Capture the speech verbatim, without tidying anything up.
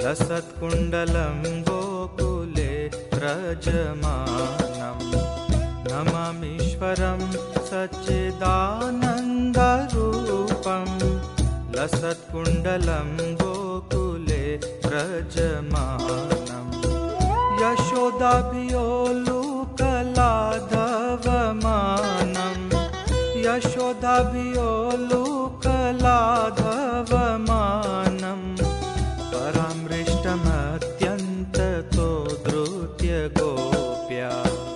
लसत्कुण्डलं गोकुले व्रजमानं नमामीश्वरं सच्चिदानन्दरूपं लसत्कुण्डलं गोकुले व्रजमानं यशोदाभियोलुकलाधवमानं यशोदाभियोलुकलाधवमानं परामृष्टमत्यन्ततो धृत्य Gopya